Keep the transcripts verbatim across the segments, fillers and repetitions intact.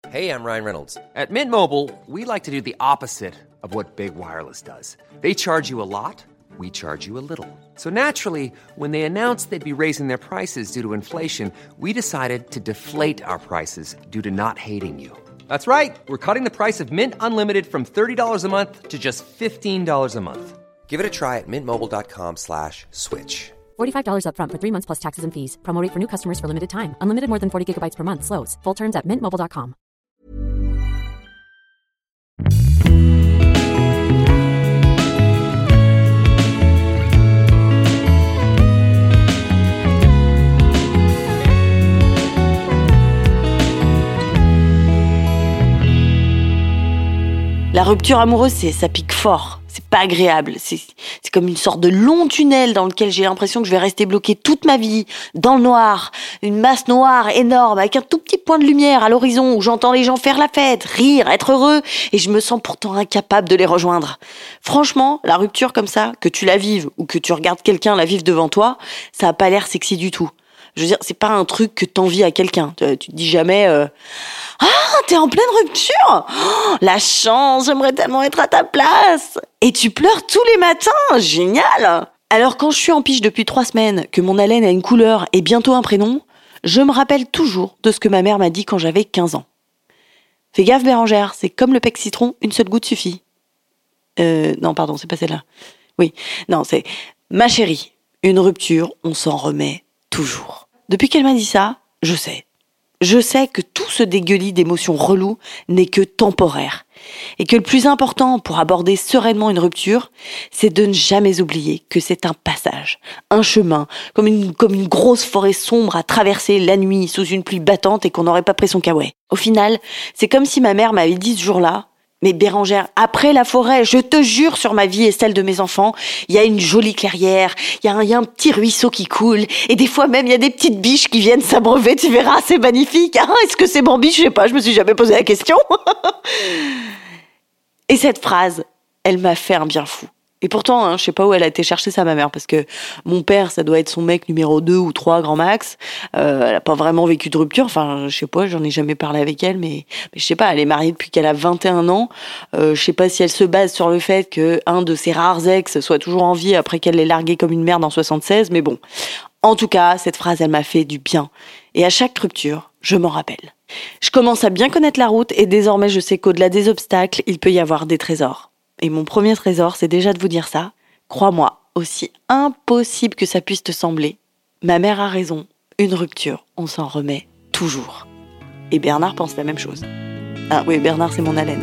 Hey, I'm Ryan Reynolds. At Mint Mobile, we like to do the opposite of what Big Wireless does. They charge you a lot, we charge you a little. So naturally, when they announced they'd be raising their prices due to inflation, we decided to deflate our prices due to not hating you. That's right. We're cutting the price of Mint Unlimited from thirty dollars a month to just fifteen dollars a month. Give it a try at mintmobile.com slash switch. forty-five dollars up front for three months plus taxes and fees. Promo rate for new customers for limited time. Unlimited more than forty gigabytes per month. Slows full terms at mint mobile dot com. La rupture amoureuse, c'est, ça pique fort. C'est pas agréable. C'est, c'est comme une sorte de long tunnel dans lequel j'ai l'impression que je vais rester bloquée toute ma vie, dans le noir. Une masse noire énorme, avec un tout petit point de lumière à l'horizon où j'entends les gens faire la fête, rire, être heureux, et je me sens pourtant incapable de les rejoindre. Franchement, la rupture comme ça, que tu la vives ou que tu regardes quelqu'un la vivre devant toi, ça a pas l'air sexy du tout. Je veux dire, c'est pas un truc que t'envies à quelqu'un. Tu, tu te dis jamais euh, « Ah, t'es en pleine rupture oh, la chance, j'aimerais tellement être à ta place !» Et tu pleures tous les matins, génial. Alors quand je suis en pige depuis trois semaines, que mon haleine a une couleur et bientôt un prénom, je me rappelle toujours de ce que ma mère m'a dit quand j'avais quinze ans. « Fais gaffe Bérangère, c'est comme le pec citron, une seule goutte suffit. » Euh, non, pardon, c'est pas celle-là. Oui, non, c'est « Ma chérie, une rupture, on s'en remet toujours. » Depuis qu'elle m'a dit ça, je sais. Je sais que tout ce dégueulis d'émotions reloues n'est que temporaire. Et que le plus important pour aborder sereinement une rupture, c'est de ne jamais oublier que c'est un passage, un chemin, comme une, comme une grosse forêt sombre à traverser la nuit sous une pluie battante et qu'on n'aurait pas pris son caouet. Au final, c'est comme si ma mère m'avait dit ce jour-là, mais Bérangère, après la forêt, je te jure sur ma vie et celle de mes enfants, il y a une jolie clairière, il y a un, il y a un petit ruisseau qui coule, et des fois même il y a des petites biches qui viennent s'abreuver, tu verras, c'est magnifique. Ah, est-ce que c'est bon biche? Je sais pas, je me suis jamais posé la question. Et cette phrase, elle m'a fait un bien fou. Et pourtant, hein, je sais pas où elle a été chercher ça, ma mère, parce que mon père, ça doit être son mec numéro deux ou trois, grand max. Euh, elle a pas vraiment vécu de rupture. Enfin, je sais pas, j'en ai jamais parlé avec elle, mais, mais je sais pas, elle est mariée depuis qu'elle a vingt et un ans. Euh, je sais pas si elle se base sur le fait que un de ses rares ex soit toujours en vie après qu'elle l'ait largué comme une merde en soixante-seize, mais bon. En tout cas, cette phrase, elle m'a fait du bien. Et à chaque rupture, je m'en rappelle. Je commence à bien connaître la route et désormais je sais qu'au-delà des obstacles, il peut y avoir des trésors. Et mon premier trésor, c'est déjà de vous dire ça. Crois-moi, aussi impossible que ça puisse te sembler, ma mère a raison, une rupture, on s'en remet toujours. Et Bernard pense la même chose. Ah oui, Bernard, c'est mon haleine.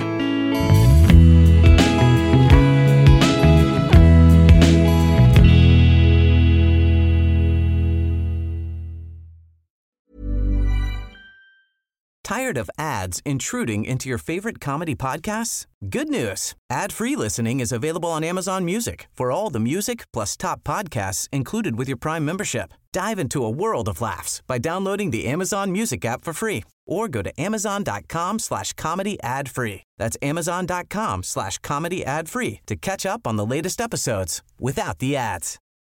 Tired of ads intruding into your favorite comedy podcasts? Good news. Ad-free listening is available on Amazon Music for all the music plus top podcasts included with your Prime membership. Dive into a world of laughs by downloading the Amazon Music app for free or go to amazon.com slash comedy ad free. That's amazon.com slash comedy ad free to catch up on the latest episodes without the ads.